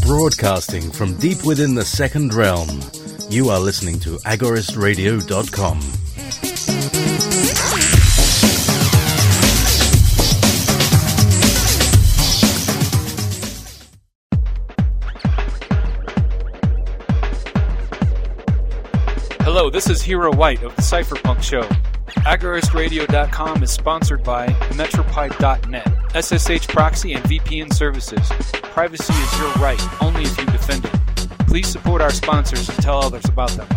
Broadcasting from deep within the second realm, you are listening to agoristradio.com. Hello, this is Hero White of the Cypherpunk Show. agoristradio.com is sponsored by Metropipe.net, SSH proxy and VPN services. Privacy is your right, only if you defend it. Please support our sponsors and tell others about them.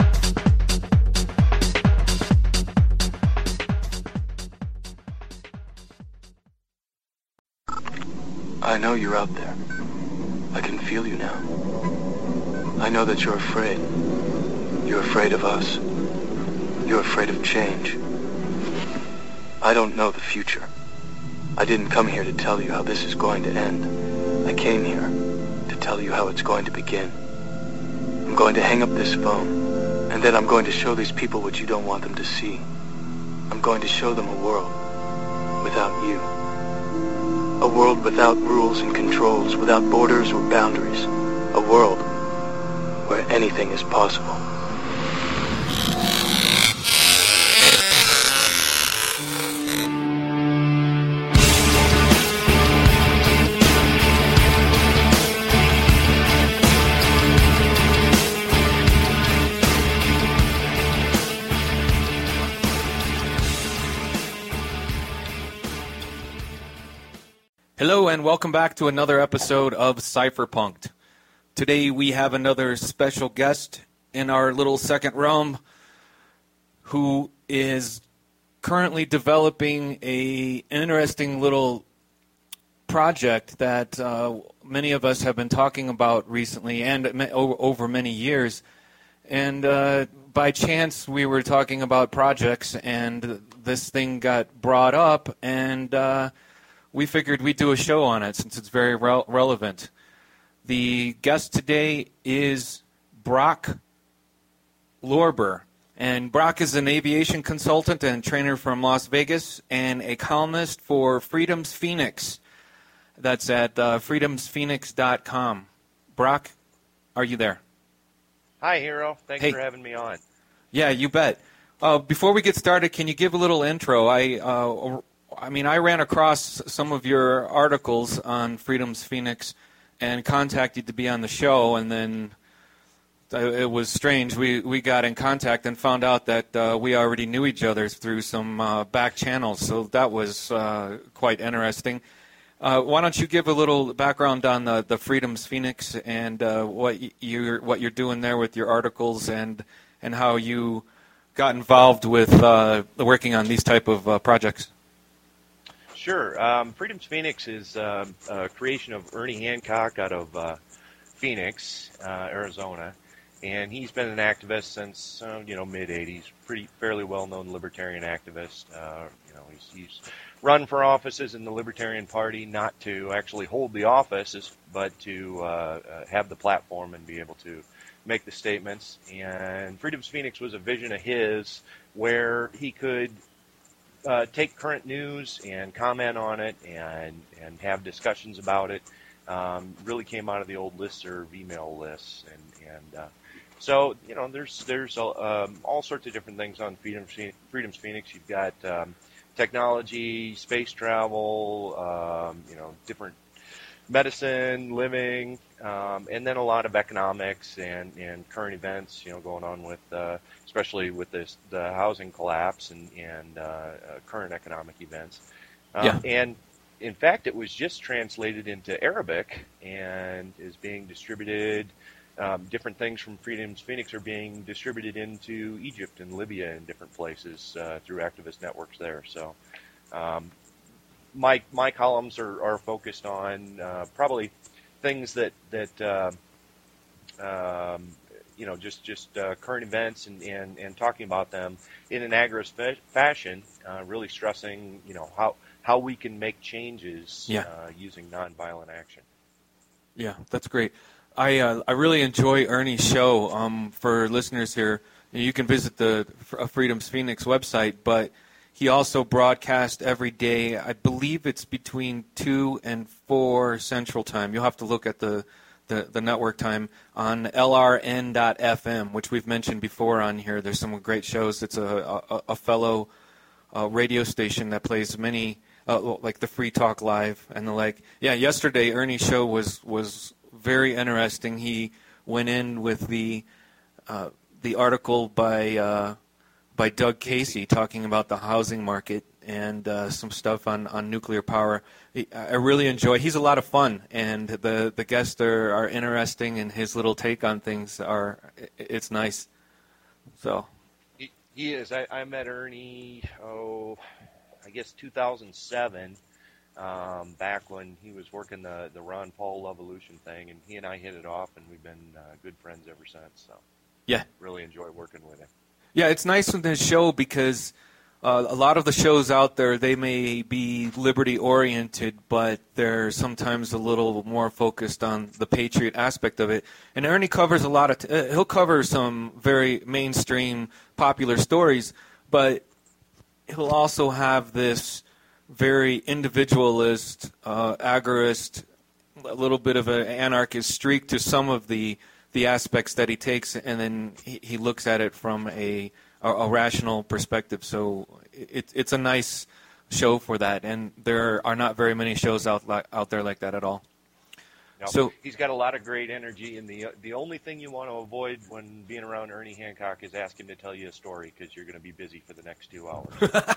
I know you're out there. I can feel you now. I know that you're afraid. You're afraid of us. You're afraid of change. I don't know the future. I didn't come here to tell you how this is going to end. I came here to tell you how it's going to begin. I'm going to hang up this phone, and then I'm going to show these people what you don't want them to see. I'm going to show them a world without you. A world without rules and controls, without borders or boundaries. A world where anything is possible. Hello and welcome back to another episode of Cypherpunked. Today we have another special guest in our little second realm who is currently developing an interesting little project that many of us have been talking about recently and over many years. And by chance we were talking about projects and this thing got brought up, and we figured we'd do a show on it since it's very relevant. The guest today is Brock Lorber. And Brock is an aviation consultant and trainer from Las Vegas and a columnist for Freedom's Phoenix. That's at freedomsphoenix.com. Brock, are you there? Hi, Hero. Thanks for having me on. Yeah, you bet. Before we get started, can you give a little intro? I ran across some of your articles on Freedom's Phoenix and contacted you to be on the show, and then it was strange. We got in contact and found out that we already knew each other through some back channels, so that was quite interesting. Why don't you give a little background on the Freedom's Phoenix and what you're doing there with your articles and how you got involved with working on these type of projects? Sure. Freedom's Phoenix is a creation of Ernie Hancock out of Phoenix, Arizona, and he's been an activist since mid-'80s. Fairly well-known libertarian activist. He's run for offices in the Libertarian Party, not to actually hold the office, but to have the platform and be able to make the statements. And Freedom's Phoenix was a vision of his where he could take current news and comment on it and have discussions about it. Really came out of the old listserv email lists, and so there's all sorts of different things on Freedom's Phoenix. You've got technology, space travel, different medicine, living, and then a lot of economics and current events, going on with, especially with the housing collapse and current economic events. And in fact, it was just translated into Arabic and is being distributed. Different things from Freedom's Phoenix are being distributed into Egypt and Libya and different places through activist networks there. So my columns are focused on probably things that just current events and talking about them in an agorist fashion, really stressing how we can make changes using nonviolent action. Yeah, that's great. I really enjoy Ernie's show. For listeners here, you can visit the Freedom's Phoenix website, but he also broadcasts every day. I believe it's between 2 and 4 Central Time. You'll have to look at the the network time on LRN.FM, which we've mentioned before on here. There's some great shows. It's a fellow radio station that plays many, like the Free Talk Live and the like. Yeah, yesterday Ernie's show was very interesting. He went in with the article by Doug Casey talking about the housing market and some stuff on nuclear power. I really enjoy. He's a lot of fun, and the guests are interesting, and his little take on things it's nice. So he is. I met Ernie, I guess 2007, back when he was working the Ron Paul Evolution thing, and he and I hit it off, and we've been good friends ever since. So yeah, really enjoy working with him. Yeah, it's nice in this show because a lot of the shows out there, they may be liberty-oriented, but they're sometimes a little more focused on the patriot aspect of it. And Ernie covers a lot of he'll cover some very mainstream, popular stories, but he'll also have this very individualist, agorist, a little bit of an anarchist streak to some of the aspects that he takes, and then he looks at it from a rational perspective. So it's a nice show for that, and there are not very many shows out there like that at all. No, so he's got a lot of great energy, and the only thing you want to avoid when being around Ernie Hancock is ask him to tell you a story, because you're going to be busy for the next 2 hours.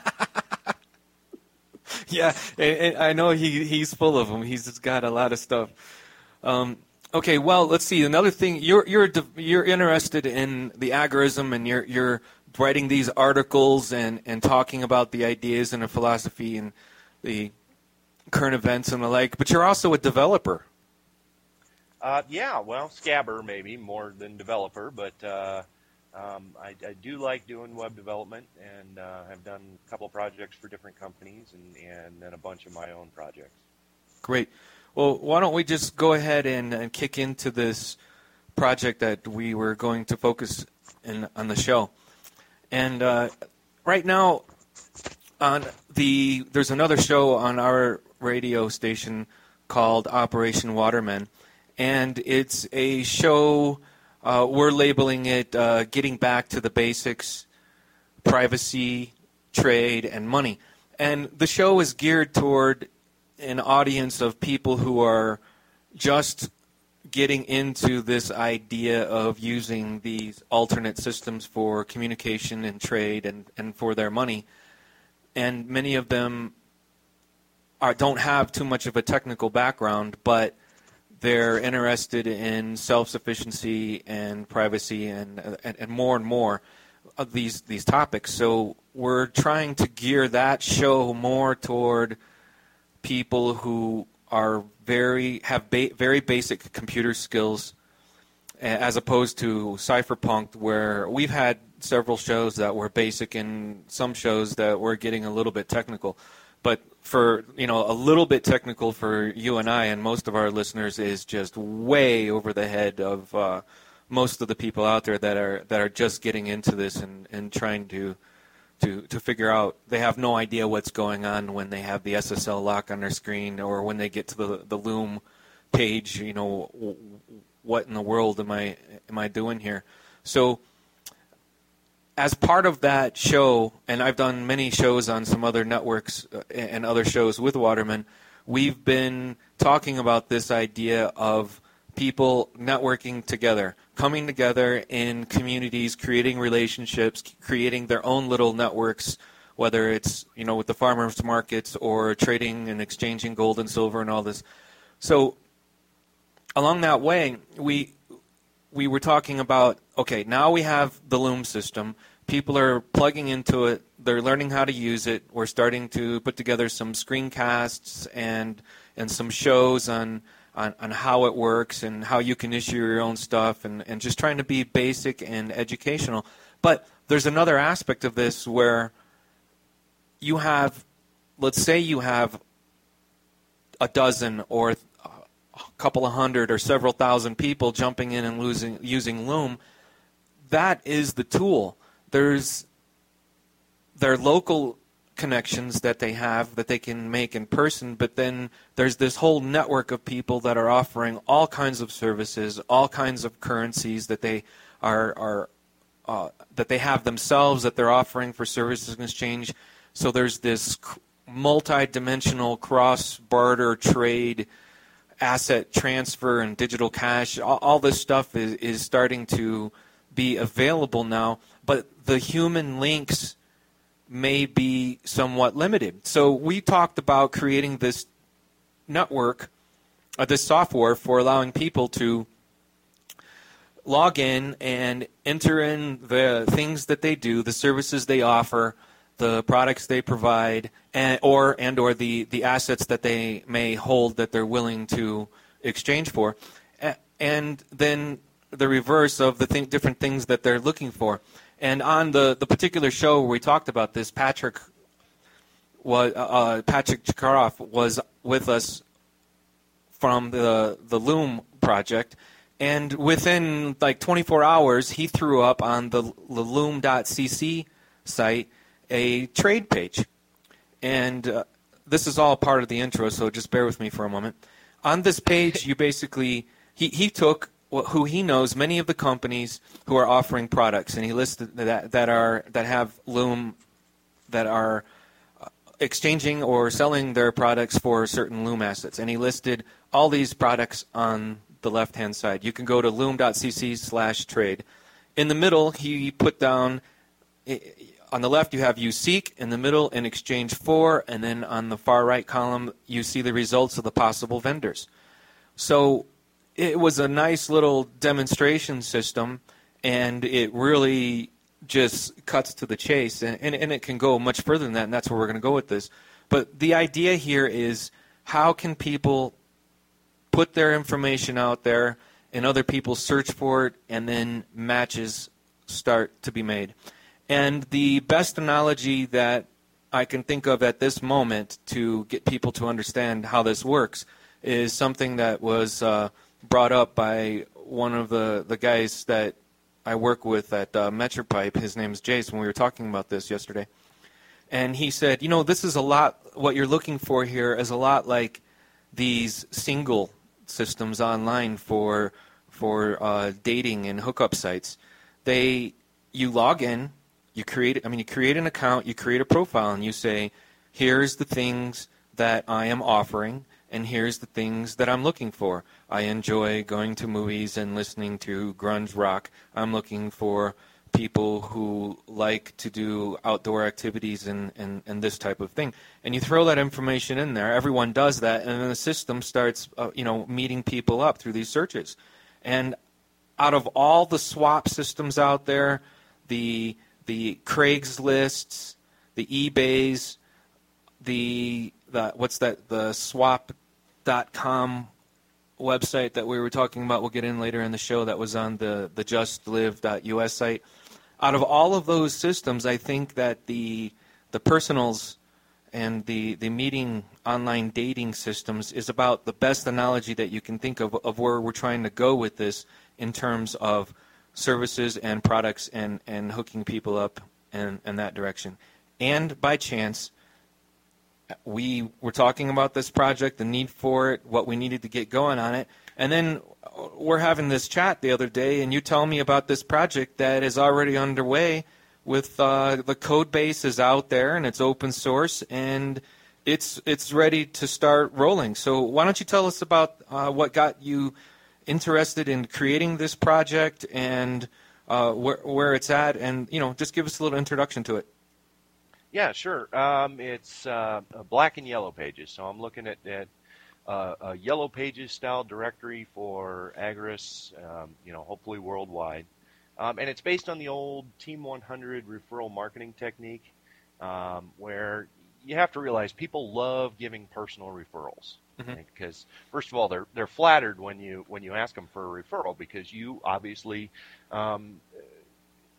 Yeah, and I know he's full of them. He's just got a lot of stuff. Okay, well, let's see. Another thing, you're interested in the agorism, and you're writing these articles and talking about the ideas and the philosophy and the current events and the like. But you're also a developer. Yeah, well, scabber maybe more than developer, but I do like doing web development, and have done a couple of projects for different companies, and then a bunch of my own projects. Great. Well, why don't we just go ahead and kick into this project that we were going to focus on the show. And right now, there's another show on our radio station called Operation Waterman, and it's a show, we're labeling it Getting Back to the Basics, Privacy, Trade, and Money. And the show is geared toward an audience of people who are just getting into this idea of using these alternate systems for communication and trade and for their money. And many of them don't have too much of a technical background, but they're interested in self-sufficiency and privacy and more of these topics. So we're trying to gear that show more toward people who are very basic computer skills, as opposed to cypherpunk, where we've had several shows that were basic and some shows that were getting a little bit technical. But for a little bit technical for you and I and most of our listeners is just way over the head of most of the people out there that are just getting into this and trying to figure out. They have no idea what's going on when they have the SSL lock on their screen, or when they get to the Loom page. What in the world am I doing here? So as part of that show, and I've done many shows on some other networks and other shows with Waterman, we've been talking about this idea of people networking together, coming together in communities, creating relationships, creating their own little networks, whether it's with the farmers markets or trading and exchanging gold and silver and all this. So along that way, we were talking about, okay, now we have the Loom system. People are plugging into it. They're learning how to use it. We're starting to put together some screencasts and some shows on how it works and how you can issue your own stuff, and just trying to be basic and educational. But there's another aspect of this where you have, let's say you have a dozen or a couple of hundred or several thousand people jumping in and using Loom. That is the tool. Their local connections that they have that they can make in person, but then there's this whole network of people that are offering all kinds of services, all kinds of currencies that they are that they have themselves that they're offering for services and exchange. So there's this multi-dimensional cross-border trade, asset transfer, and digital cash. All this stuff is starting to be available now, but the human links may be somewhat limited. So we talked about creating this network, this software for allowing people to log in and enter in the things that they do, the services they offer, the products they provide, and or the assets that they may hold that they're willing to exchange for, and then the reverse of the different things that they're looking for. And on the particular show where we talked about this, Patrick Chikaroff was with us from the Loom project, and within like 24 hours, he threw up on the loom.cc site a trade page. And this is all part of the intro, so just bear with me for a moment. On this page, you basically, he took who he knows, many of the companies who are offering products, and he listed that have Loom, that are exchanging or selling their products for certain Loom assets. And he listed all these products on the left-hand side. You can go to loom.cc/trade. In the middle, he put down, on the left you have you seek, in the middle an exchange for, and then on the far right column you see the results of the possible vendors. So it was a nice little demonstration system, and it really just cuts to the chase, and it can go much further than that, and that's where we're going to go with this. But the idea here is, how can people put their information out there and other people search for it, and then matches start to be made. And the best analogy that I can think of at this moment to get people to understand how this works is something that was brought up by one of the guys that I work with at Metropipe. His name is Jason. We were talking about this yesterday. And he said, this is a lot, what you're looking for here is a lot like these single systems online for dating and hookup sites. You log in, you create an account, you create a profile, and you say, here's the things that I am offering, and here's the things that I'm looking for. I enjoy going to movies and listening to grunge rock. I'm looking for people who like to do outdoor activities and this type of thing. And you throw that information in there. Everyone does that, and then the system starts meeting people up through these searches. And out of all the swap systems out there, the Craigslists, the eBays, the swap.com website that we were talking about, we'll get in later in the show, that was on the justlive.us site. Out of all of those systems, I think that the personals and the meeting online dating systems is about the best analogy that you can think of where we're trying to go with this in terms of services and products and hooking people up in that direction. And by chance, we were talking about this project, the need for it, what we needed to get going on it, and then we're having this chat the other day, and you tell me about this project that is already underway with the code base is out there, and it's open source, and it's ready to start rolling. So why don't you tell us about what got you interested in creating this project and where it's at, and just give us a little introduction to it. Yeah, sure. It's black and yellow pages, so I'm looking at a yellow pages style directory for Agorist, hopefully worldwide. And it's based on the old Team 100 referral marketing technique, where you have to realize people love giving personal referrals. Mm-hmm. Right? Because first of all, they're flattered when you ask them for a referral, because you obviously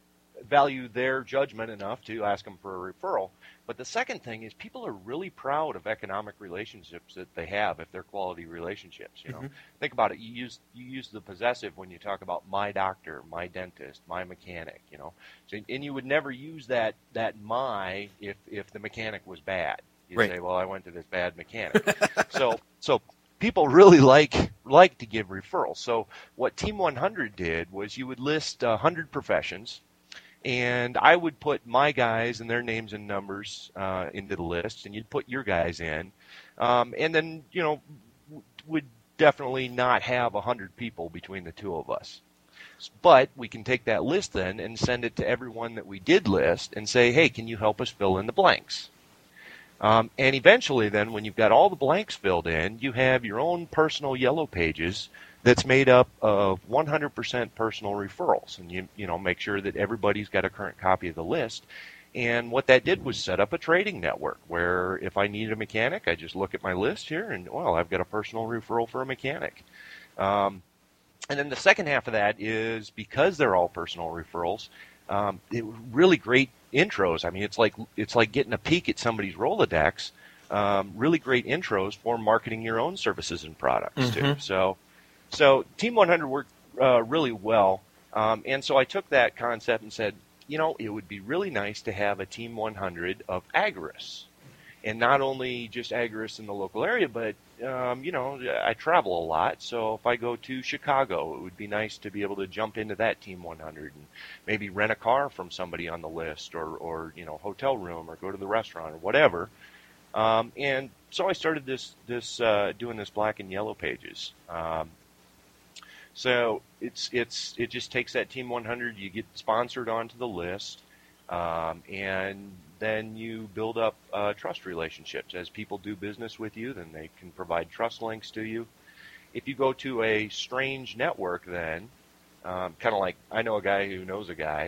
value their judgment enough to ask them for a referral. But the second thing is people are really proud of economic relationships that they have if they're quality relationships. Think about it. You use the possessive when you talk about my doctor, my dentist, my mechanic. So, and you would never use that my if the mechanic was bad. You'd Right. say, well, I went to this bad mechanic. so people really like to give referrals. So what Team 100 did was you would list 100 professions. And I would put my guys and their names and numbers into the list, and you'd put your guys in. And then, would definitely not have 100 people between the two of us. But we can take that list then and send it to everyone that we did list and say, hey, can you help us fill in the blanks? And eventually then, when you've got all the blanks filled in, you have your own personal yellow pages that's made up of 100% personal referrals. And you make sure that everybody's got a current copy of the list. And what that did was set up a trading network where if I need a mechanic, I just look at my list here and, well, I've got a personal referral for a mechanic. And then the second half of that is because they're all personal referrals, really great intros. I mean, it's like getting a peek at somebody's Rolodex. Really great intros for marketing your own services and products too. So Team 100 worked really well, and so I took that concept and said, it would be really nice to have a Team 100 of agorists, and not only just agorists in the local area, but I travel a lot, so if I go to Chicago, it would be nice to be able to jump into that Team 100 and maybe rent a car from somebody on the list, or hotel room, or go to the restaurant or whatever. And so I started doing this black and yellow pages. So it just takes that Team 100, you get sponsored onto the list, and then you build up trust relationships. As people do business with you, then they can provide trust links to you. If you go to a strange network, then kind of like I know a guy who knows a guy,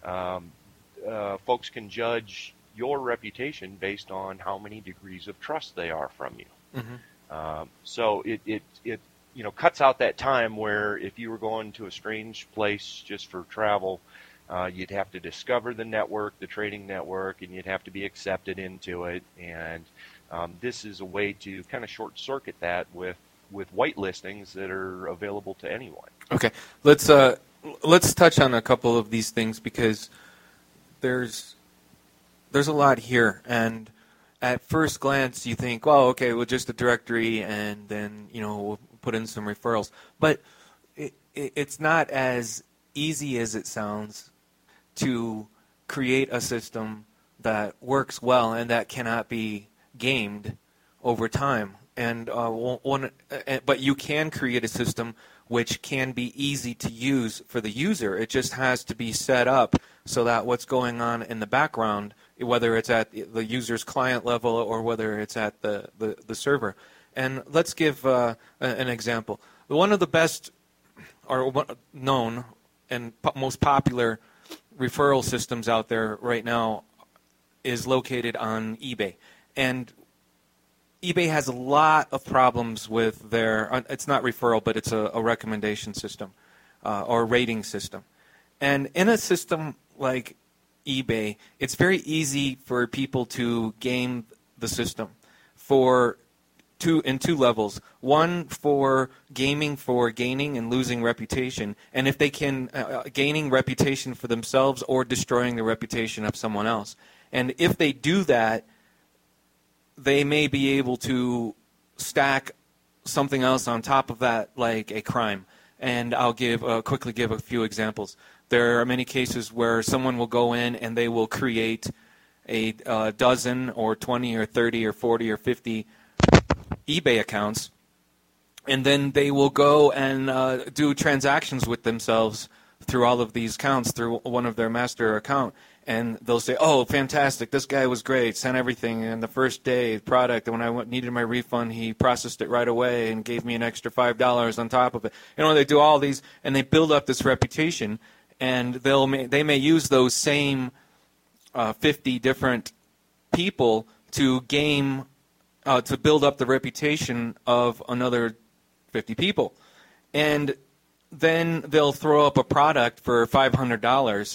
folks can judge your reputation based on how many degrees of trust they are from you. So it cuts out that time where if you were going to a strange place just for travel, you'd have to discover the network, the trading network, and you'd have to be accepted into it. And this is a way to kind of short circuit that with white listings that are available to anyone. Okay, let's touch on a couple of these things because there's a lot here, and at first glance you think, well, okay, well, just a directory, and then we'll put in some referrals. But it's not as easy as it sounds to create a system that works well and that cannot be gamed over time. And but you can create a system which can be easy to use for the user. It just has to be set up so that what's going on in the background, whether it's at the user's client level or whether it's at the server. And let's give an example. One of the best or known and most popular referral systems out there right now is located on eBay. And eBay has a lot of problems with their, it's not referral, but it's a recommendation system or a rating system. And in a system like eBay, it's very easy for people to game the system in two levels. One for gaming for gaining and losing reputation, and if they can, gaining reputation for themselves or destroying the reputation of someone else. And if they do that, they may be able to stack something else on top of that, like a crime. And I'll quickly give a few examples. There are many cases where someone will go in and they will create a dozen or 20 or 30 or 40 or 50 eBay accounts, and then they will go and do transactions with themselves through all of these accounts through one of their master account. And they'll say, oh, fantastic, this guy was great, sent everything, and the first day, product, and when I needed my refund, he processed it right away and gave me an extra $5 on top of it. They do all these, and they build up this reputation, and they may use those same 50 different people to game, to build up the reputation of another 50 people. And then they'll throw up a product for $500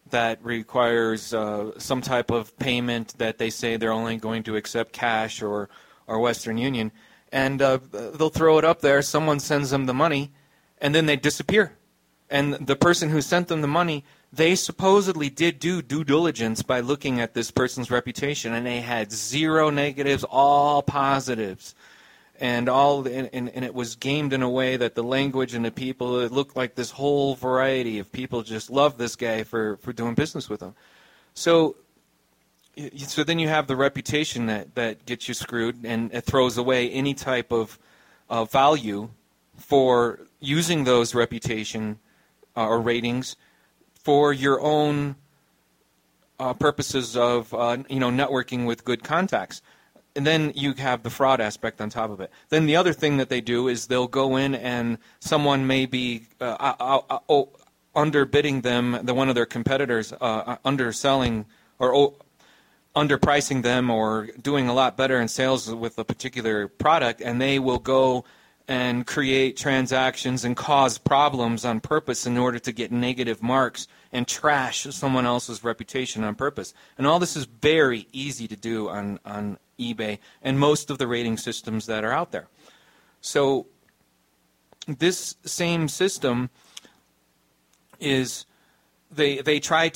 that requires some type of payment that they say they're only going to accept cash or Western Union. And they'll throw it up there. Someone sends them the money, and then they disappear. And the person who sent them the money, they supposedly did do due diligence by looking at this person's reputation, and they had 0 negatives, all positives. And it was gamed in a way that the language and the people, it looked like this whole variety of people just loved this guy for doing business with him. So then you have the reputation that gets you screwed, and it throws away any type of value for using those reputation or ratings for your own purposes of networking with good contacts. And then you have the fraud aspect on top of it. Then the other thing that they do is they'll go in and someone may be underbidding them, one of their competitors, underselling or underpricing them or doing a lot better in sales with a particular product, and they will go and create transactions and cause problems on purpose in order to get negative marks and trash someone else's reputation on purpose. And all this is very easy to do on eBay and most of the rating systems that are out there. So this same system is they try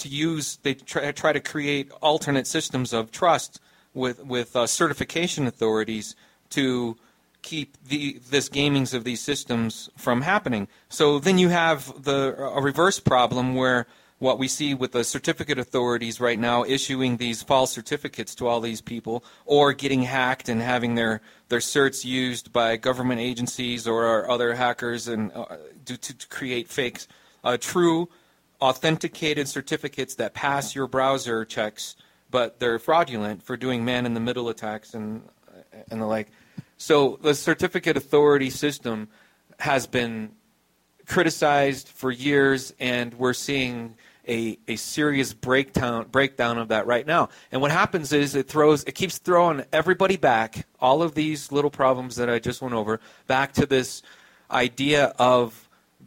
to create alternate systems of trust with certification authorities to keep this gamings of these systems from happening. So then you have a reverse problem where what we see with the certificate authorities right now issuing these false certificates to all these people, or getting hacked and having their certs used by government agencies or other hackers and to create fakes. True authenticated certificates that pass your browser checks, but they're fraudulent for doing man-in-the-middle attacks and the like. So the certificate authority system has been criticized for years, and we're seeing a serious breakdown of that right now. And what happens is it keeps throwing everybody back, all of these little problems that I just went over, back to this idea of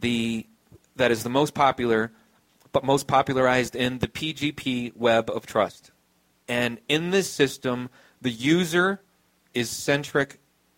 that is the most popular, but most popularized in the PGP web of trust. And in this system, the user is centric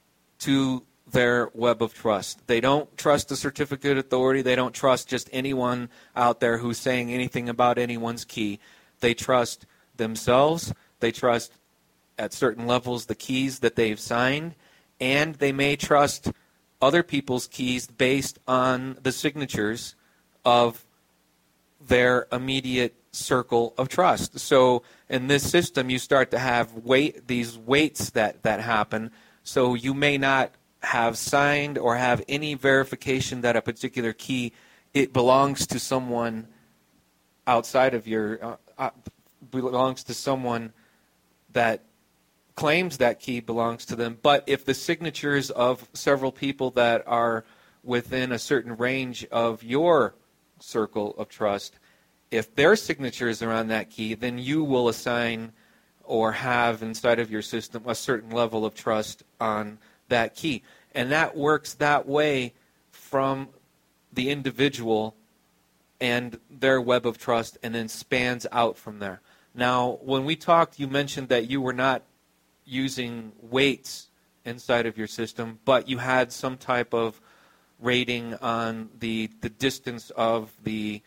to their web of trust. They don't trust the certificate authority. They don't trust just anyone out there who's saying anything about anyone's key. They trust themselves. They trust at certain levels the keys that they've signed, and they may trust other people's keys based on the signatures of their immediate circle of trust. So in this system, you start to have these weights that happen. So you may not have signed or have any verification that a particular key, it belongs to someone outside of your, belongs to someone that claims that key belongs to them. But if the signatures of several people that are within a certain range of your circle of trust, if their signatures are on that key, then you will assign or have inside of your system a certain level of trust on that key. And that works that way from the individual and their web of trust, and then spans out from there. Now, when we talked, you mentioned that you were not using weights inside of your system, but you had some type of rating on the distance of the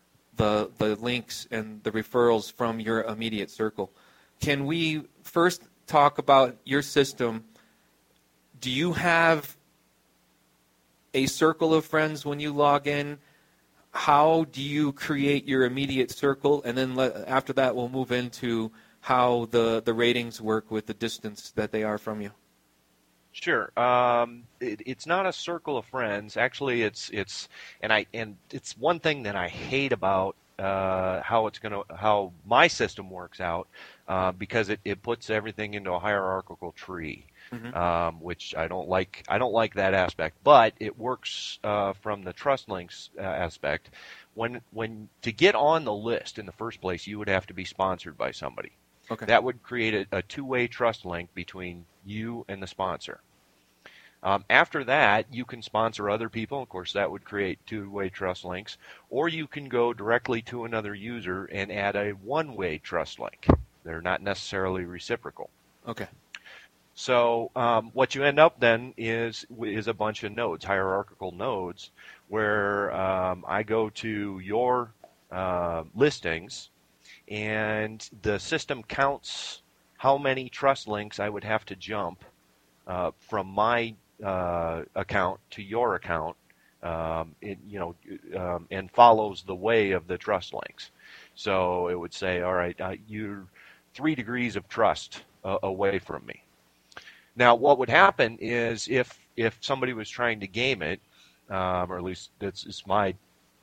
links and the referrals from your immediate circle. Can we first talk about your system? Do you have a circle of friends when you log in? How do you create your immediate circle? And then after that, we'll move into how the ratings work with the distance that they are from you. Sure. It's not a circle of friends. Actually, it's one thing that I hate about how my system works out, because it puts everything into a hierarchical tree, which I don't like. I don't like that aspect, but it works from the trust links aspect. When to get on the list in the first place, you would have to be sponsored by somebody. Okay. That would create a two-way trust link between you and the sponsor. After that, you can sponsor other people. Of course, that would create two-way trust links. Or you can go directly to another user and add a one-way trust link. They're not necessarily reciprocal. Okay. So what you end up then is a bunch of nodes, hierarchical nodes, where I go to your listings, and the system counts how many trust links I would have to jump from my account to your account, and follows the way of the trust links. So it would say, all right, you're 3 degrees of trust away from me. Now, what would happen is if somebody was trying to game it, or at least it's my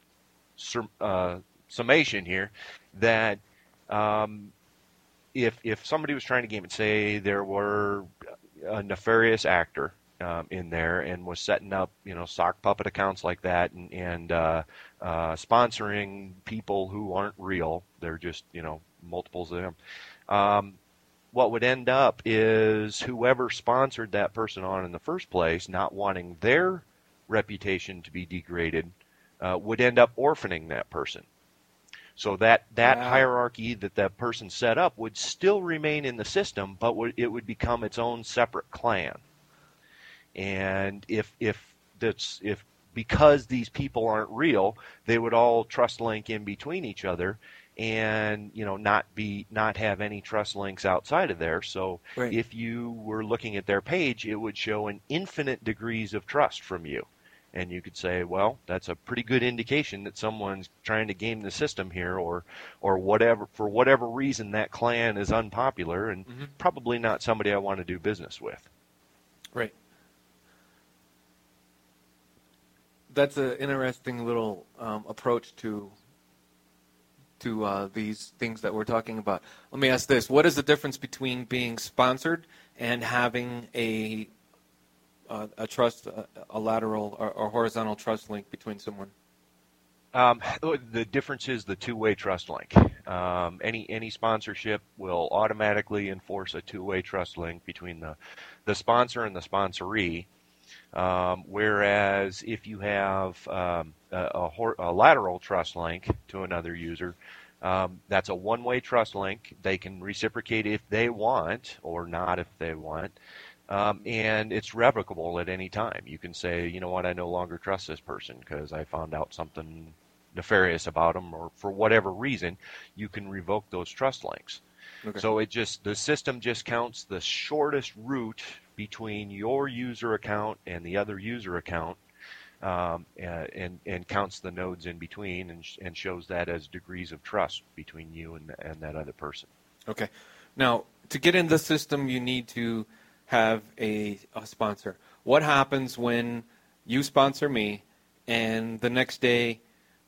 summation here, that if somebody was trying to game it, say there were a nefarious actor in there and was setting up, sock puppet accounts like that and sponsoring people who aren't real, they're just, multiples of them. What would end up is whoever sponsored that person on in the first place, not wanting their reputation to be degraded, would end up orphaning that person. So that hierarchy that person set up would still remain in the system, but it would become its own separate clan. And if because these people aren't real, they would all trust link in between each other, and not have any trust links outside of there. So right. If you were looking at their page, it would show an infinite degrees of trust from you. And you could say, well, that's a pretty good indication that someone's trying to game the system here, or whatever, for whatever reason that clan is unpopular and probably not somebody I want to do business with. Right. That's an interesting little approach to these things that we're talking about. Let me ask this: what is the difference between being sponsored and having a trust, a lateral or horizontal trust link between someone? The difference is the two-way trust link. Any sponsorship will automatically enforce a two-way trust link between the sponsor and the sponsoree. Whereas if you have a lateral trust link to another user, that's a one-way trust link. They can reciprocate if they want or not if they want. And it's revocable at any time. You can say, you know what, I no longer trust this person because I found out something nefarious about them, or for whatever reason, you can revoke those trust links. Okay. So the system just counts the shortest route between your user account and the other user account, and counts the nodes in between and shows that as degrees of trust between you and that other person. Okay. Now, to get in the system, you need to have a sponsor. What happens when you sponsor me and the next day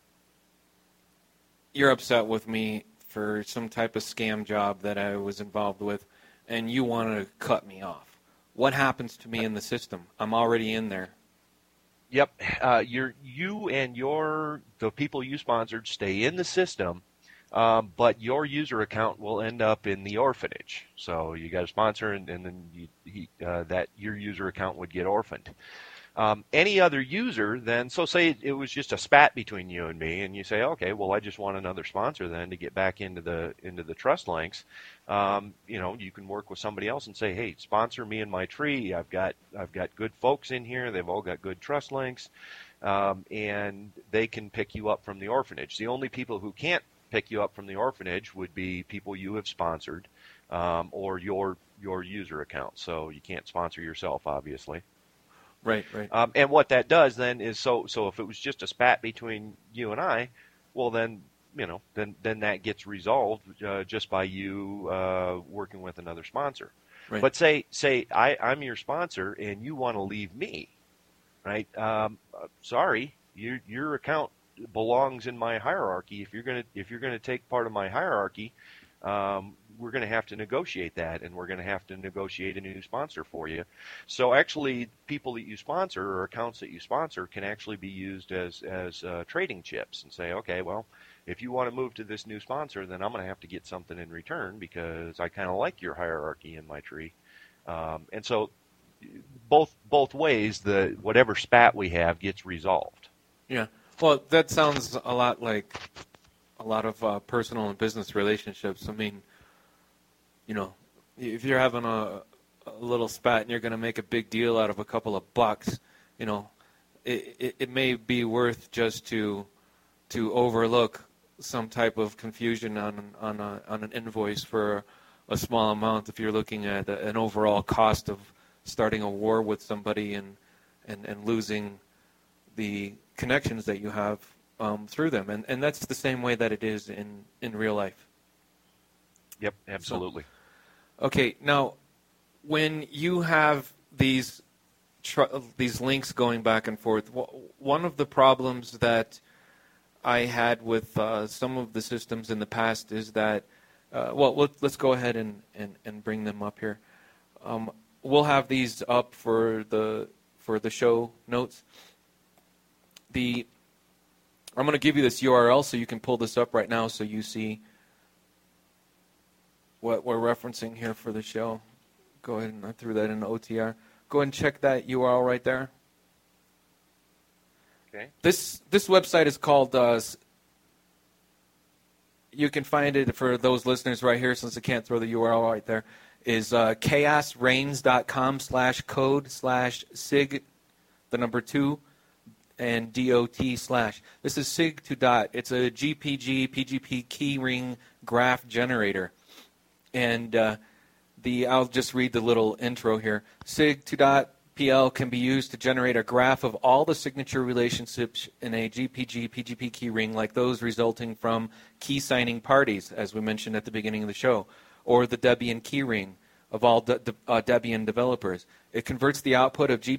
you're upset with me for some type of scam job that I was involved with and you want to cut me off? What happens to me in the system? I'm already in there. Yep. You and the people you sponsored stay in the system, but your user account will end up in the orphanage. So you got a sponsor, and then that your user account would get orphaned. Any other user then, so say it was just a spat between you and me, and you say, okay, well, I just want another sponsor then to get back into the trust links. You can work with somebody else and say, hey, sponsor me in my tree. I've got good folks in here. They've all got good trust links, and they can pick you up from the orphanage. The only people who can't pick you up from the orphanage would be people you have sponsored, or your user account. So you can't sponsor yourself, obviously. Right. And what that does then is, so if it was just a spat between you and I, well then that gets resolved just by you working with another sponsor. Right. But say I'm your sponsor and you want to leave me, right? Sorry, your account belongs in my hierarchy. If you're gonna take part of my hierarchy, we're going to have to negotiate that, and we're going to have to negotiate a new sponsor for you. So actually, people that you sponsor or accounts that you sponsor can actually be used as trading chips and say, okay, well, if you want to move to this new sponsor, then I'm going to have to get something in return because I kind of like your hierarchy in my tree. And so both ways, whatever spat we have gets resolved. Yeah. Well, that sounds a lot like a lot of personal and business relationships. I mean, if you're having a little spat and you're going to make a big deal out of a couple of bucks, it may be worth just to overlook some type of confusion on an invoice for a small amount if you're looking at an overall cost of starting a war with somebody and losing the connections that you have through them. And that's the same way that it is in real life. Yep, absolutely. So, okay, now when you have these links going back and forth, one of the problems that I had with some of the systems in the past is that, let's go ahead and bring them up here. We'll have these up for the show notes. I'm going to give you this URL so you can pull this up right now so you see what we're referencing here for the show. Go ahead, and I threw that in the OTR. Go ahead and check that URL right there. Okay. This website is called, you can find it for those listeners right here since I can't throw the URL right there, is chaosreigns.com/code/sig, the number 2, and DOT/. This is sig2dot. It's a GPG, PGP keyring graph generator. And I'll just read the little intro here. Sig2.pl can be used to generate a graph of all the signature relationships in a GPG, PGP keyring, like those resulting from key signing parties, as we mentioned at the beginning of the show, or the Debian keyring of all Debian developers. It converts the output of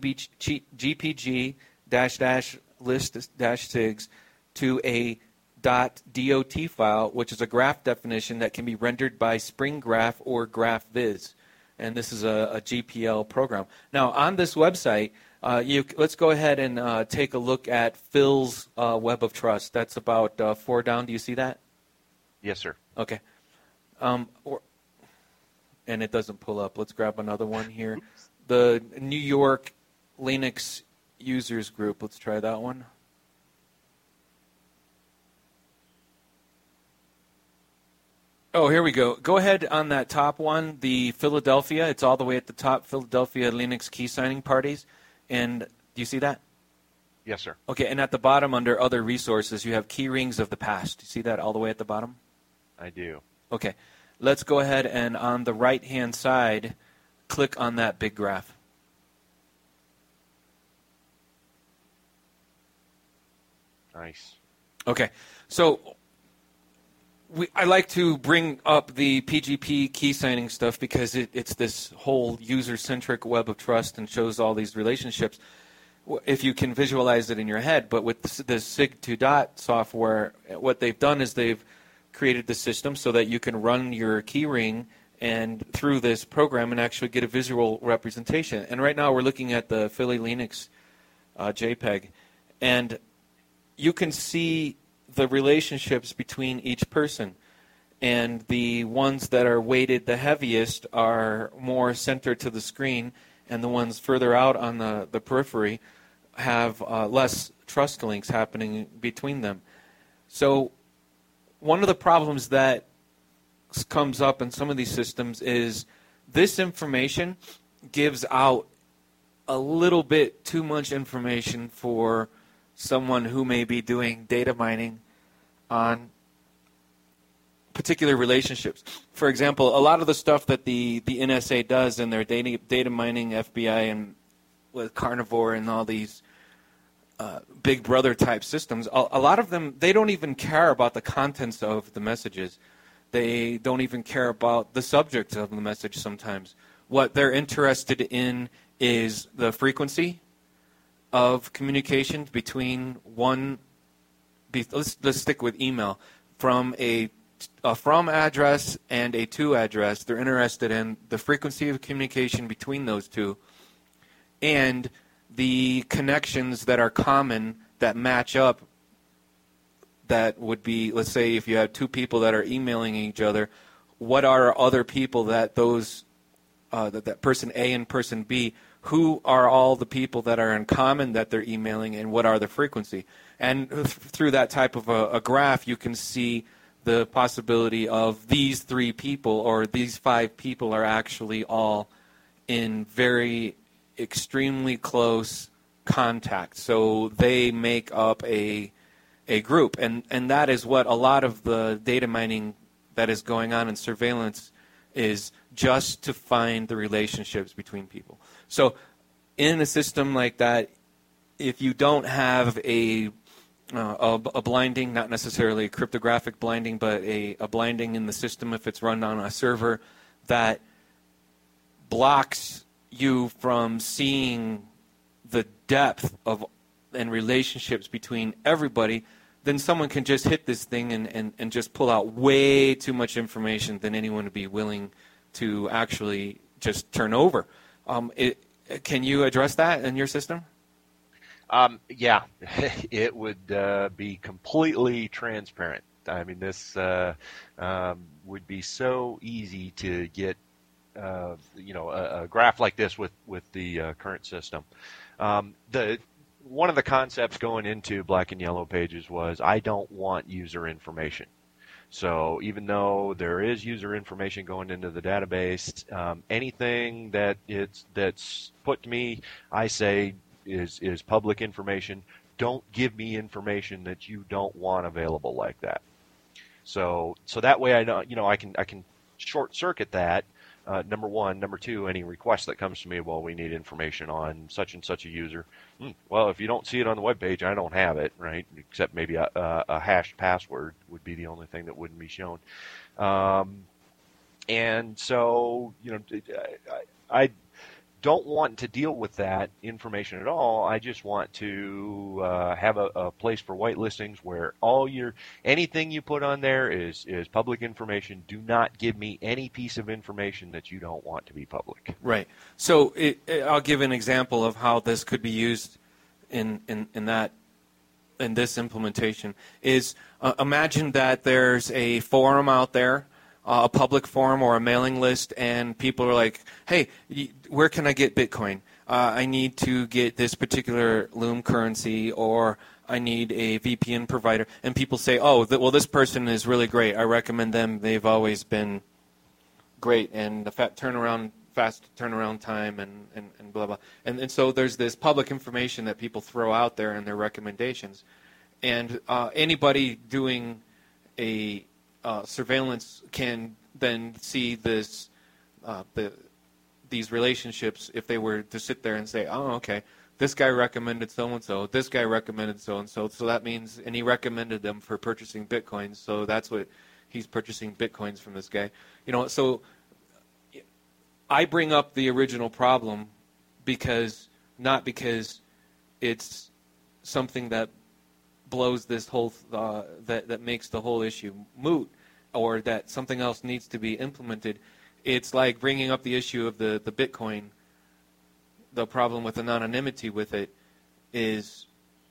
GPG-list-sigs to a .dot file, which is a graph definition that can be rendered by Spring Graph or GraphViz. And this is a GPL program. Now, on this website, let's go ahead and take a look at Phil's Web of Trust. That's about 4 down. Do you see that? Yes, sir. Okay. And it doesn't pull up. Let's grab another one here. Oops. The New York Linux Users Group. Let's try that one. Oh, here we go. Go ahead on that top one, the Philadelphia. It's all the way at the top, Philadelphia Linux key signing parties. And do you see that? Yes, sir. Okay, and at the bottom under other resources, you have key rings of the past. Do you see that all the way at the bottom? I do. Okay. Let's go ahead and on the right-hand side, click on that big graph. Nice. Okay. So I like to bring up the PGP key signing stuff because it's this whole user-centric web of trust and shows all these relationships if you can visualize it in your head. But with the Sig2dot software, what they've done is they've created the system so that you can run your keyring and through this program and actually get a visual representation. And right now we're looking at the Philly Linux JPEG. And you can see the relationships between each person, and the ones that are weighted the heaviest are more centered to the screen, and the ones further out on the periphery have less trust links happening between them. So one of the problems that comes up in some of these systems is this information gives out a little bit too much information for someone who may be doing data mining on particular relationships. For example, a lot of the stuff that the NSA does in their data mining, FBI, and with Carnivore and all these Big Brother type systems, a lot of them, they don't even care about the contents of the messages. They don't even care about the subject of the message sometimes. What they're interested in is the frequency of communication between let's stick with email, from a from address and a to address. They're interested in the frequency of communication between those two and the connections that are common that match up. That would be, let's say if you have two people that are emailing each other, what are other people that those that person A and person B who are all the people that are in common that they're emailing and what are the frequency. And through that type of a graph, you can see the possibility of these 3 people or these 5 people are actually all in very extremely close contact. So they make up a group. And that is what a lot of the data mining that is going on in surveillance is, just to find the relationships between people. So in a system like that, if you don't have a blinding, not necessarily a cryptographic blinding, but a blinding in the system if it's run on a server that blocks you from seeing the depth of and relationships between everybody, then someone can just hit this thing and just pull out way too much information than anyone would be willing to actually just turn over. Can you address that in your system? Yeah, it would be completely transparent. I mean, this would be so easy to get, a graph like this with the current system. One of the concepts going into Black and Yellow Pages was, I don't want user information. So even though there is user information going into the database, anything that's put to me, I say is public information. Don't give me information that you don't want available like that. So that way I know, I can short circuit that. Number one. Number two, any request that comes to me, well, we need information on such and such a user. Well, if you don't see it on the web page, I don't have it, right? Except maybe a hashed password would be the only thing that wouldn't be shown. And so, I don't want to deal with that information at all. I just want to have a place for whitelistings where anything you put on there is public information. Do not give me any piece of information that you don't want to be public. Right. So I'll give an example of how this could be used in this implementation. Is imagine that there's a forum out there, a public forum or a mailing list, and people are like, hey, where can I get Bitcoin? I need to get this particular Loom currency, or I need a VPN provider. And people say, well, this person is really great. I recommend them. They've always been great, and the fast turnaround time, and blah, blah. And so there's this public information that people throw out there in their recommendations. And anybody doing a surveillance can then see these relationships if they were to sit there and say, oh, okay, this guy recommended so-and-so, this guy recommended so-and-so, so that means, and he recommended them for purchasing Bitcoins, so that's what he's purchasing Bitcoins from this guy. So I bring up the original problem not because it's something that blows this whole that makes the whole issue moot, or that something else needs to be implemented. It's like bringing up the issue of the Bitcoin. The problem with anonymity with it is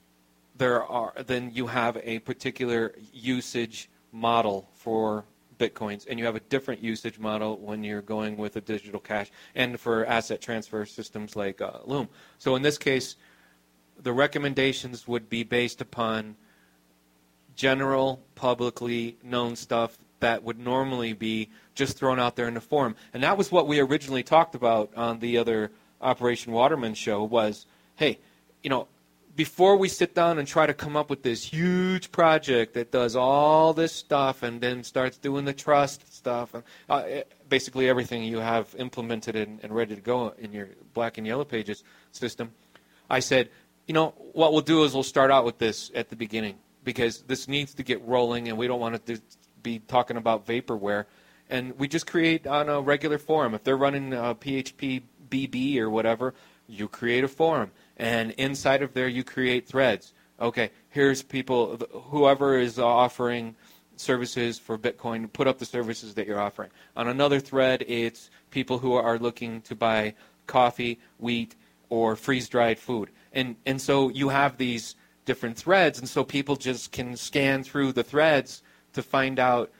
then you have a particular usage model for Bitcoins, and you have a different usage model when you're going with a digital cash and for asset transfer systems like Loom. So in this case, the recommendations would be based upon general, publicly known stuff that would normally be just thrown out there in the forum. And that was what we originally talked about on the other Operation Waterman show was, hey, before we sit down and try to come up with this huge project that does all this stuff and then starts doing the trust stuff, and basically everything you have implemented and ready to go in your Black and Yellow Pages system, I said, what we'll do is we'll start out with this at the beginning, because this needs to get rolling and we don't want to be talking about vaporware. And we just create on a regular forum. If they're running PHP BB or whatever, you create a forum. And inside of there, you create threads. Okay, here's people, whoever is offering services for Bitcoin, put up the services that you're offering. On another thread, it's people who are looking to buy coffee, wheat, or freeze-dried food. And so you have these different threads, and so people just can scan through the threads to find out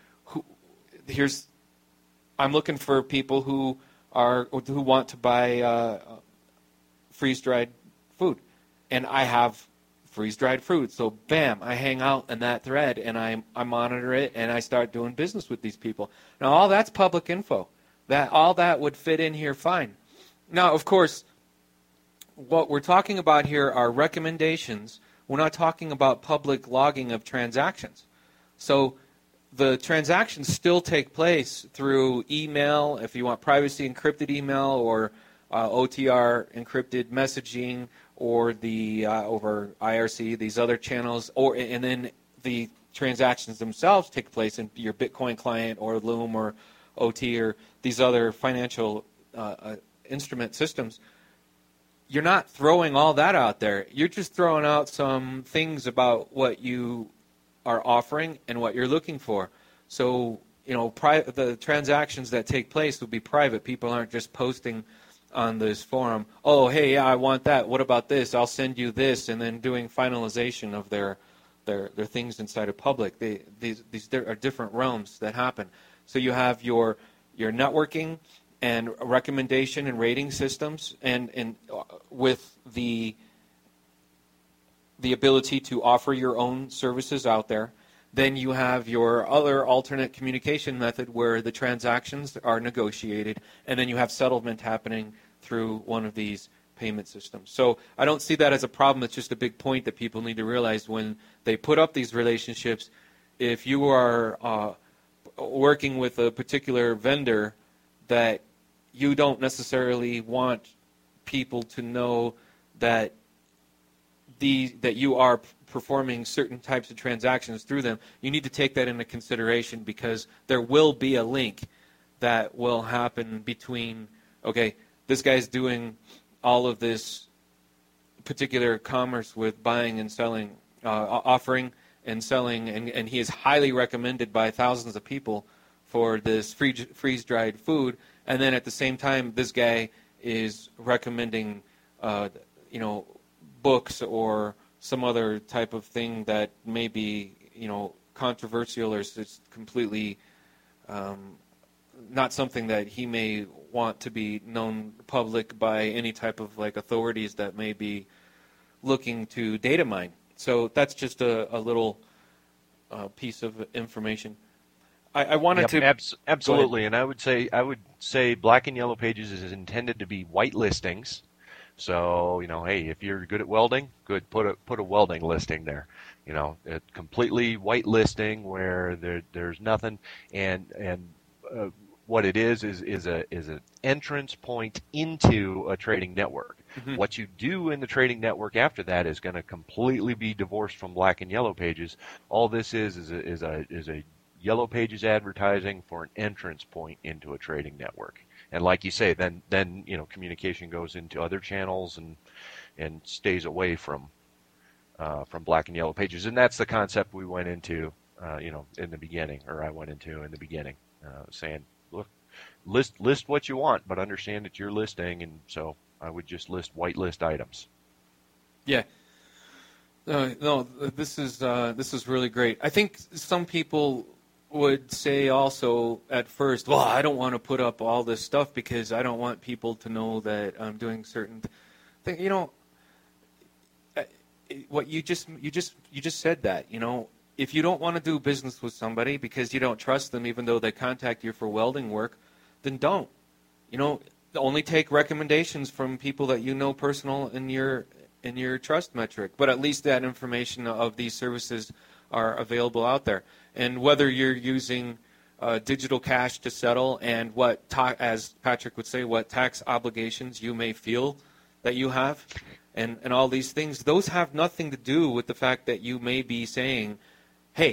I'm looking for people who want to buy freeze-dried food, and I have freeze-dried fruit. So, bam, I hang out in that thread, and I monitor it, and I start doing business with these people. Now, all that's public info. All that would fit in here fine. Now, of course, what we're talking about here are recommendations. We're not talking about public logging of transactions. So the transactions still take place through email, if you want privacy encrypted email, or OTR encrypted messaging, or the over IRC, these other channels, and then the transactions themselves take place in your Bitcoin client or Loom or OT or these other financial instrument systems. You're not throwing all that out there. You're just throwing out some things about what you are offering and what you're looking for. So, the transactions that take place will be private. People aren't just posting on this forum, oh, hey, yeah, I want that. What about this? I'll send you this, and then doing finalization of their things inside of public. There are different realms that happen. So you have your networking and recommendation and rating systems, and with the ability to offer your own services out there. Then you have your other alternate communication method where the transactions are negotiated, and then you have settlement happening through one of these payment systems. So I don't see that as a problem. It's just a big point that people need to realize when they put up these relationships. If you are working with a particular vendor, that you don't necessarily want people to know that you are performing certain types of transactions through them. You need to take that into consideration, because there will be a link that will happen between, okay, this guy's doing all of this particular commerce with buying and selling, offering and selling, and he is highly recommended by thousands of people for this freeze-dried food, and then at the same time, this guy is recommending, books or some other type of thing that may be, controversial, or it's completely not something that he may want to be known public by any type of authorities that may be looking to data mine. So that's just a little piece of information. I wanted to absolutely, and I would say Black and Yellow Pages is intended to be white listings. So, hey, if you're good at welding, good, put a welding listing there. A completely white listing where there's nothing, and what it is an entrance point into a trading network. Mm-hmm. What you do in the trading network after that is going to completely be divorced from Black and Yellow Pages. All this is a Yellow Pages advertising for an entrance point into a trading network. And like you say, then communication goes into other channels and stays away from Black and Yellow Pages. And that's the concept we went into in the beginning, or I went into in the beginning, saying, look, list what you want, but understand that you're listing, and so I would just list whitelist items. Yeah. No, this is really great. I think some people would say also at first, well, I don't want to put up all this stuff because I don't want people to know that I'm doing certain things. What you just said that, if you don't want to do business with somebody because you don't trust them, even though they contact you for welding work, then don't. Only take recommendations from people that you know personal in your trust metric. But at least that information of these services are available out there. And whether you're using digital cash to settle, and as Patrick would say, what tax obligations you may feel that you have, and all these things, those have nothing to do with the fact that you may be saying, hey,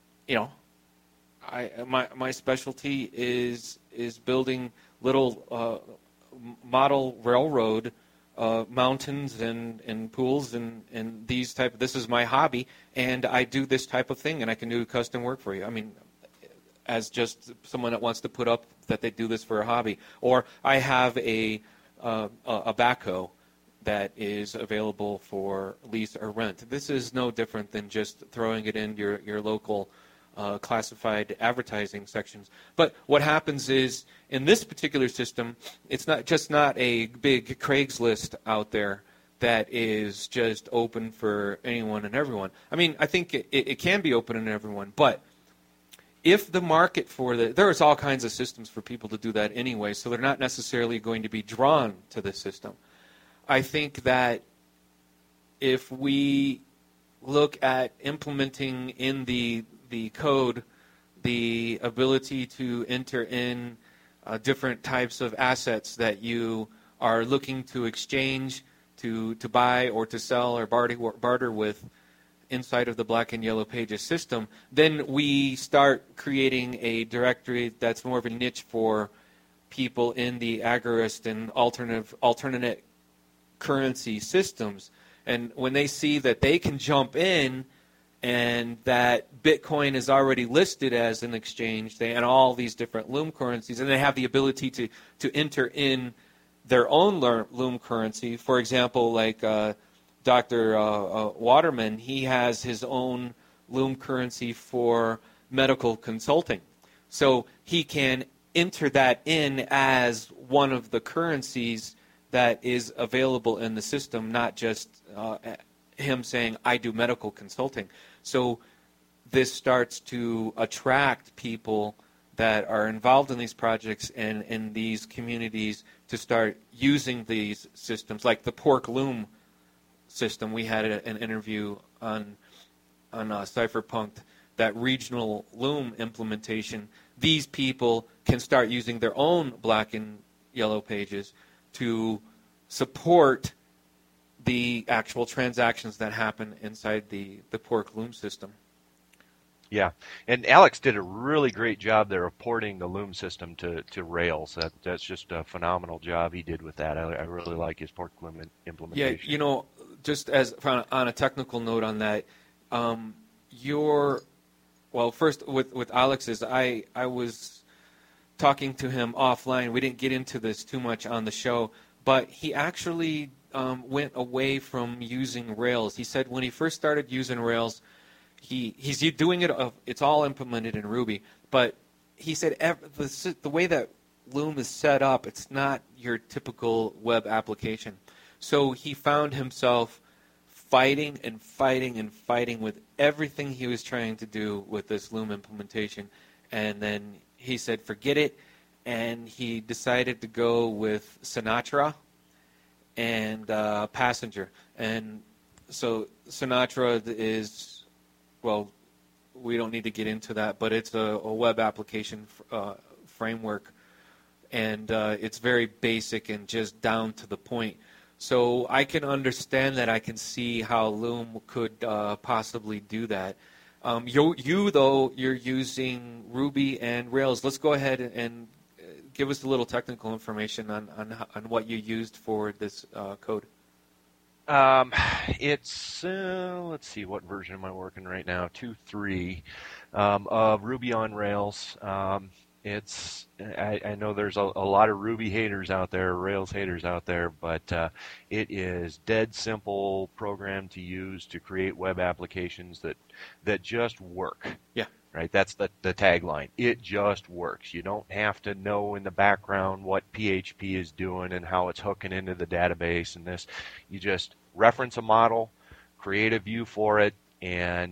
my specialty is building little model railroad mountains and pools and these type. This is my hobby, and I do this type of thing, and I can do custom work for you. I mean, as just someone that wants to put up that they do this for a hobby, or I have a backhoe that is available for lease or rent. This is no different than just throwing it in your local classified advertising sections. But what happens is, in this particular system, it's not a big Craigslist out there that is just open for anyone and everyone. I mean, I think it can be open to everyone, but if the market for there's all kinds of systems for people to do that anyway, so they're not necessarily going to be drawn to the system. I think that if we look at implementing in the code the ability to enter in different types of assets that you are looking to exchange, to buy or to sell or barter with inside of the Black and Yellow Pages system, then we start creating a directory that's more of a niche for people in the Agorist and alternate currency systems. And when they see that they can jump in and that Bitcoin is already listed as an exchange, and all these different Loom currencies, and they have the ability to enter in their own Loom currency. For example, like Dr. Waterman, he has his own Loom currency for medical consulting. So he can enter that in as one of the currencies that is available in the system, not just him saying, I do medical consulting. So this starts to attract people that are involved in these projects and in these communities to start using these systems, like the Pork Loom system. We had an interview on Cypherpunk, that regional Loom implementation. These people can start using their own Black and Yellow Pages to support the actual transactions that happen inside the Pork Loom system. Yeah, and Alex did a really great job there of porting the Loom system to Rails. That's just a phenomenal job he did with that. I really like his Pork Loom implementation. Yeah, you know, just as on a technical note on that, first with Alex's, I was talking to him offline. We didn't get into this too much on the show, but he actually went away from using Rails. He said when he first started using Rails, he's doing it. It's all implemented in Ruby, but he said the way that Loom is set up, it's not your typical web application. So he found himself fighting with everything he was trying to do with this Loom implementation, and then he said, forget it, and he decided to go with Sinatra and Passenger. And so Sinatra is, well, we don't need to get into that, but it's a web application framework, and it's very basic and just down to the point. So I can understand that. I can see how Loom could possibly do that. You though, you're using Ruby and Rails. Let's go ahead and give us a little technical information on what you used for this code. It's let's see, what version am I working right now? 2.3 of Ruby on Rails. I know there's a lot of Ruby haters out there, Rails haters out there, but it is dead simple program to use to create web applications that just work. Yeah. Right. That's the tagline. It just works. You don't have to know in the background what PHP is doing and how it's hooking into the database and this. You just reference a model, create a view for it, and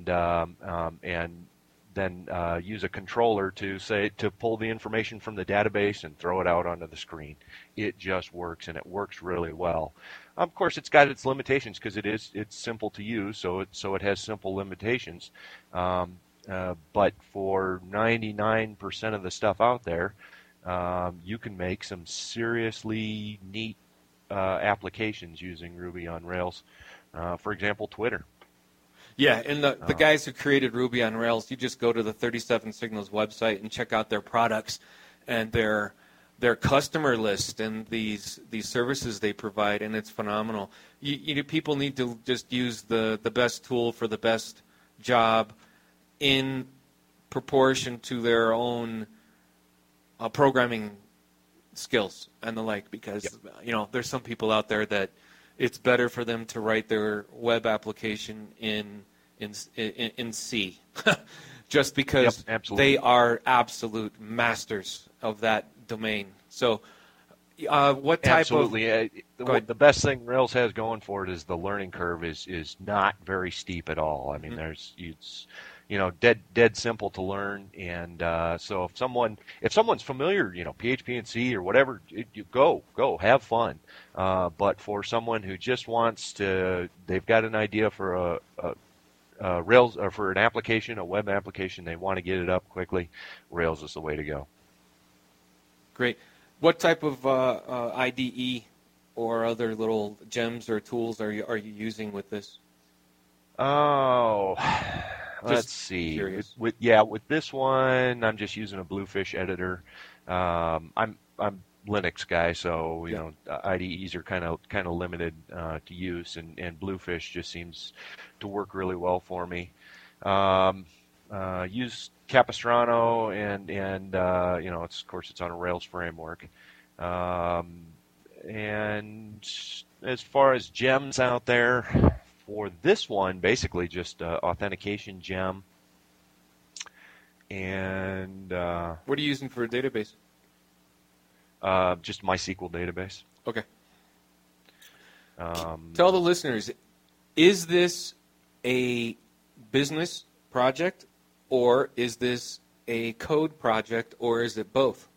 then use a controller to pull the information from the database and throw it out onto the screen. It just works, and it works really well. Of course, it's got its limitations because it's simple to use, so it has simple limitations. But for 99% of the stuff out there, you can make some seriously neat applications using Ruby on Rails. For example, Twitter. Yeah, and the guys who created Ruby on Rails, you just go to the 37 Signals website and check out their products and their customer list and these services they provide, and it's phenomenal. People need to just use the best tool for the best job in proportion to their own programming skills and the like, because there's some people out there that it's better for them to write their web application in C. just because absolutely. they are absolute masters of that domain. So what type absolutely. of... The best thing Rails has going for it is the learning curve is not very steep at all. I mean, it's dead simple to learn, and so if someone's familiar, PHP and C or whatever, you go have fun. But for someone who just wants to, they've got an idea for a Rails or for an application, a web application, they want to get it up quickly, Rails is the way to go. Great. What type of IDE or other little gems or tools are you using with this? Oh, let's Just see. curious. With this one, I'm just using a Bluefish editor. I'm Linux guy, so IDEs are kind of limited to use, and Bluefish just seems to work really well for me. Use Capistrano, and it's on a Rails framework. And as far as gems out there, for this one, basically just authentication gem. And What are you using for a database? just MySQL database. Okay. Tell the listeners, is this a business project, or is this a code project, or is it both?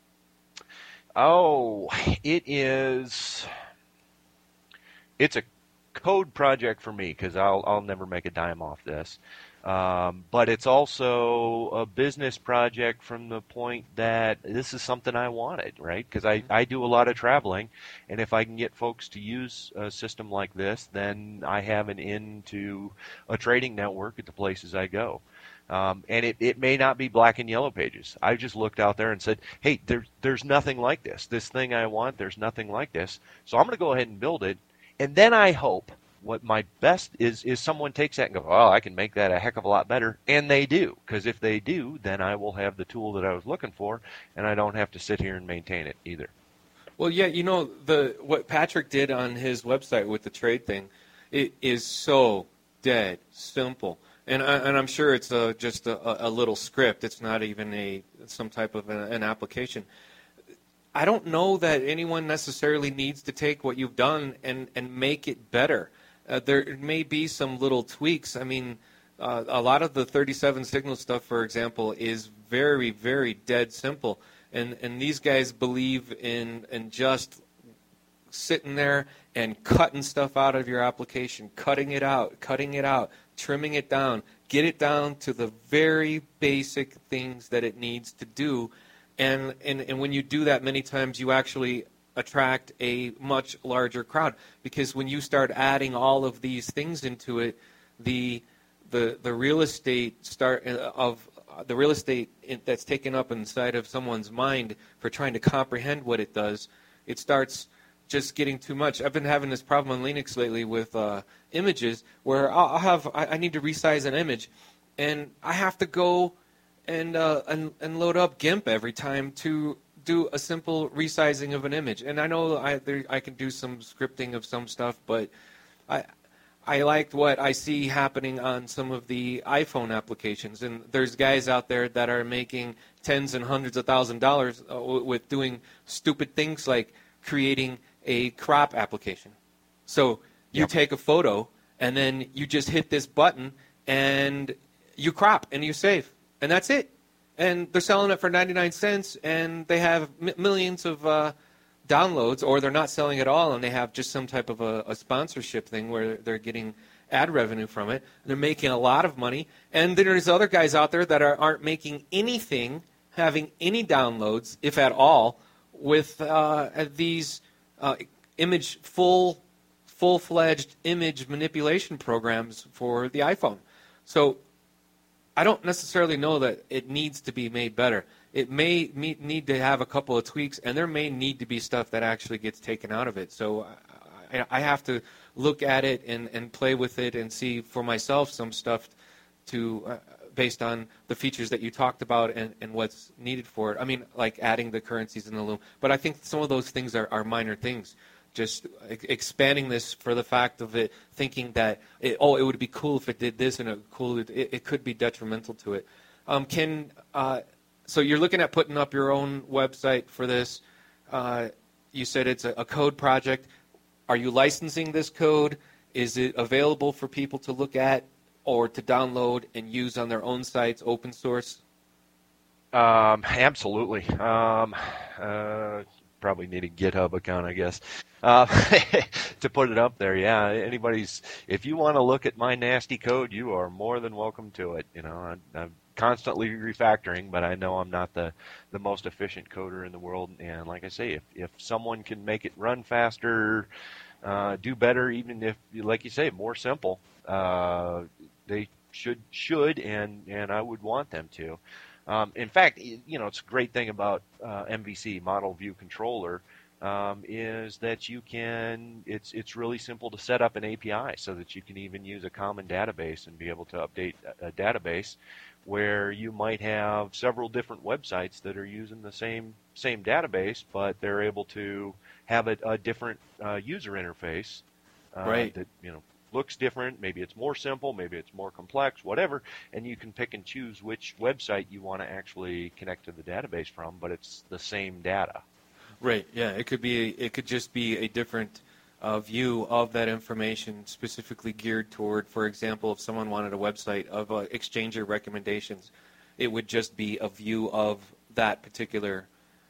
Oh, it is. It's a code project for me because I'll never make a dime off this. But it's also a business project from the point that this is something I wanted, right? Because I do a lot of traveling, and if I can get folks to use a system like this, then I have an in to a trading network at the places I go. And it may not be black and yellow pages. I just looked out there and said, hey, there's nothing like this. This thing I want, there's nothing like this. So I'm going to go ahead and build it. And then I hope what my best is someone takes that and goes, oh, I can make that a heck of a lot better. And they do. Because if they do, then I will have the tool that I was looking for, and I don't have to sit here and maintain it either. Well, yeah, what Patrick did on his website with the trade thing, it is so dead simple. And I'm sure it's just a little script. It's not even some type of an application. I don't know that anyone necessarily needs to take what you've done and make it better. There may be some little tweaks. I mean, a lot of the 37 signal stuff, for example, is very, very dead simple. And these guys believe in just sitting there and cutting stuff out of your application, cutting it out, trimming it down, get it down to the very basic things that it needs to do. And when you do that many times, you actually attract a much larger crowd, because when you start adding all of these things into it, the real estate that's taken up inside of someone's mind for trying to comprehend what it does, it starts just getting too much. I've been having this problem on Linux lately with images, where I need to resize an image, and I have to go and load up GIMP every time to do a simple resizing of an image. And I know I can do some scripting of some stuff, but I liked what I see happening on some of the iPhone applications. And there's guys out there that are making tens and hundreds of $1,000s with doing stupid things like creating a crop application. So you take a photo, and then you just hit this button, and you crop, and you save. And that's it. And they're selling it for 99 cents, and they have millions of downloads, or they're not selling at all, and they have just some type of a sponsorship thing where they're getting ad revenue from it. And they're making a lot of money. And then there's other guys out there that aren't making anything, having any downloads, if at all, with these full-fledged image manipulation programs for the iPhone. So I don't necessarily know that it needs to be made better. It may need to have a couple of tweaks, and there may need to be stuff that actually gets taken out of it. So I have to look at it and play with it and see for myself some stuff based on the features that you talked about and what's needed for it. I mean, like adding the currencies in the loom. But I think some of those things are minor things. just expanding this for the fact of it, thinking that it would be cool if it did this, and it could be detrimental to it. So you're looking at putting up your own website for this. You said it's a code project. Are you licensing this code? Is it available for people to look at or to download and use on their own sites, open source? Absolutely. Probably need a GitHub account, I guess, to put it up there. Yeah, if you want to look at my nasty code, you are more than welcome to it. I'm constantly refactoring, but I know I'm not the most efficient coder in the world. And like I say, if someone can make it run faster, do better, even if, like you say, more simple, they should, and I would want them to. In fact, it's a great thing about MVC, Model View Controller, is that it's really simple to set up an API so that you can even use a common database and be able to update a database where you might have several different websites that are using the same database, but they're able to have a different user interface right. that looks different. Maybe it's more simple, maybe it's more complex, whatever, and you can pick and choose which website you want to actually connect to the database from, but it's the same data. Right. Yeah. It could just be a different view of that information, specifically geared toward, for example, if someone wanted a website of exchanger recommendations, it would just be a view of that particular,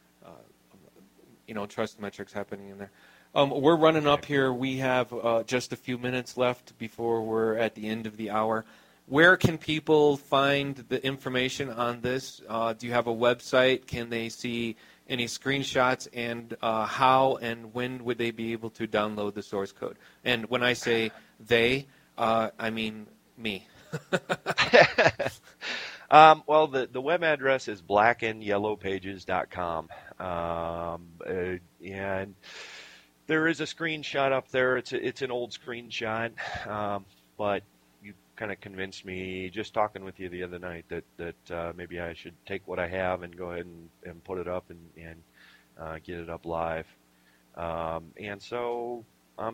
trust metrics happening in there. We're running up here. We have just a few minutes left before we're at the end of the hour. Where can people find the information on this? Do you have a website? Can they see any screenshots? And how and when would they be able to download the source code? And when I say they, I mean me. Well, the web address is blackandyellowpages.com. And there is a screenshot up there. It's an old screenshot, but you kind of convinced me just talking with you the other night that maybe I should take what I have and go ahead and put it up and get it up live. And so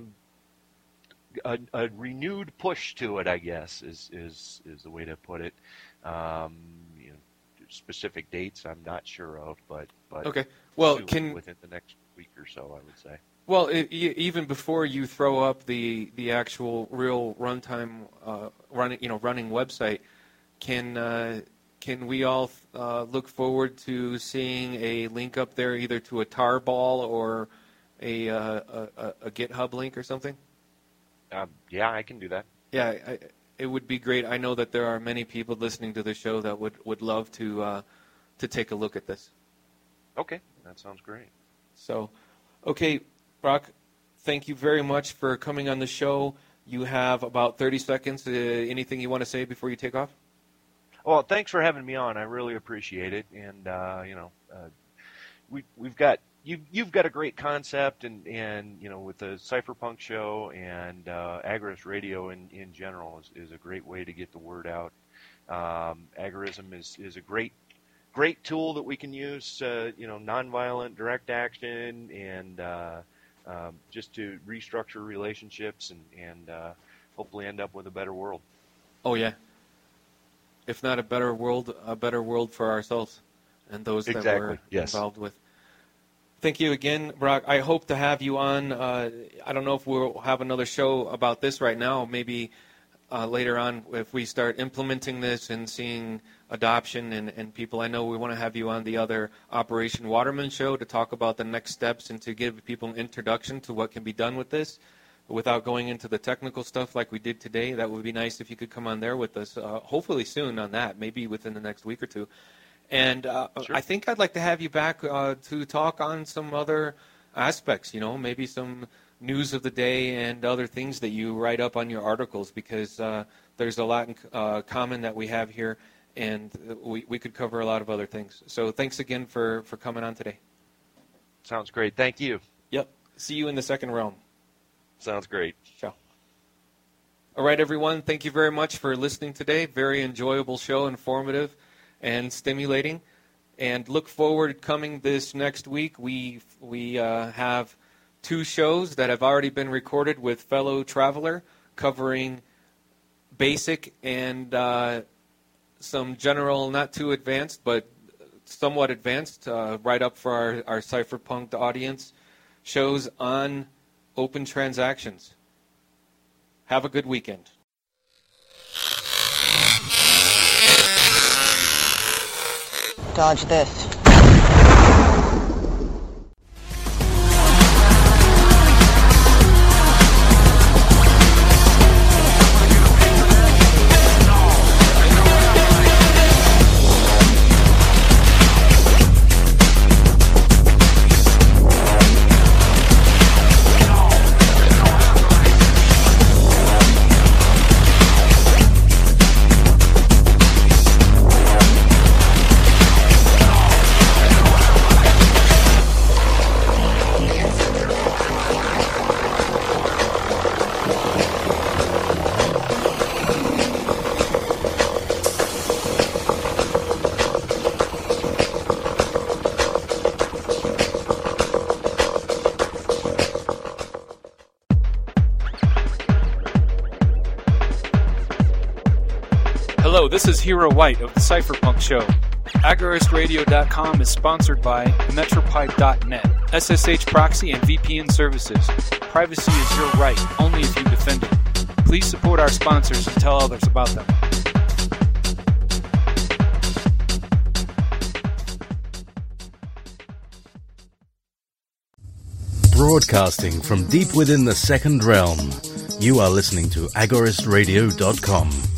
a renewed push to it, I guess, is the way to put it. Specific dates I'm not sure of, but okay. Well, within the next week or so, I would say. Well, even before you throw up the actual real runtime running website, can we all look forward to seeing a link up there, either to a tarball or a GitHub link or something? Yeah, I can do that. Yeah, it would be great. I know that there are many people listening to the show that would love to take a look at this. Okay, that sounds great. So, okay. Brock, thank you very much for coming on the show. You have about 30 seconds. Anything you want to say before you take off? Well, thanks for having me on. I really appreciate it. And we've got you've got a great concept, and with the Cypherpunk show and Agorist Radio in general is a great way to get the word out. Agorism is a great tool that we can use, nonviolent direct action and just to restructure relationships and hopefully end up with a better world. Oh, yeah. If not a better world for ourselves and those that we're involved with. Thank you again, Brock. I hope to have you on. I don't know if we'll have another show about this right now. Maybe later on if we start implementing this and seeing adoption and people. I know we want to have you on the other Operation Waterman show to talk about the next steps and to give people an introduction to what can be done with this without going into the technical stuff like we did today. That would be nice if you could come on there with us, hopefully soon on that, maybe within the next week or two. And sure. I think I'd like to have you back to talk on some other aspects, maybe some news of the day and other things that you write up on your articles, because there's a lot in common that we have here, and we could cover a lot of other things. So thanks again for coming on today. Sounds great. Thank you. Yep. See you in the second realm. Sounds great. Ciao. All right, everyone. Thank you very much for listening today. Very enjoyable show, informative and stimulating. And look forward coming this next week. We have 2 shows that have already been recorded with fellow Traveler, covering basic and some general, not too advanced, but somewhat advanced, right up for our cypherpunk audience, shows on open transactions. Have a good weekend. Dodge this. Hello, this is Hero White of the Cypherpunk Show. AgoristRadio.com is sponsored by Metropipe.net, SSH proxy and VPN services. Privacy is your right, only if you defend it. Please support our sponsors and tell others about them. Broadcasting from deep within the second realm, you are listening to AgoristRadio.com.